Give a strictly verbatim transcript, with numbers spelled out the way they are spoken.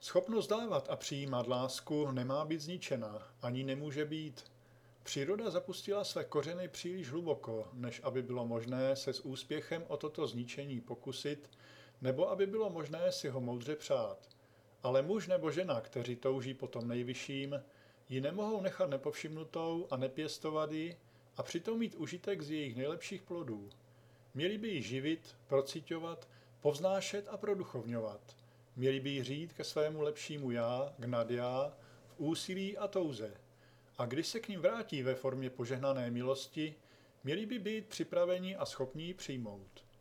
Schopnost dávat a přijímat lásku nemá být zničena, ani nemůže být. Příroda zapustila své kořeny příliš hluboko, než aby bylo možné se s úspěchem o toto zničení pokusit, nebo aby bylo možné si ho moudře přát. Ale muž nebo žena, kteří touží po tom nejvyšším, ji nemohou nechat nepovšimnutou a nepěstovat ji a přitom mít užitek z jejich nejlepších plodů. Měli by ji živit, prociťovat, povznášet a produchovňovat. Měli by ji řít ke svému lepšímu já, k nadjá, v úsilí a touze. A když se k ním vrátí ve formě požehnané milosti, měli by být připraveni a schopní ji přijmout.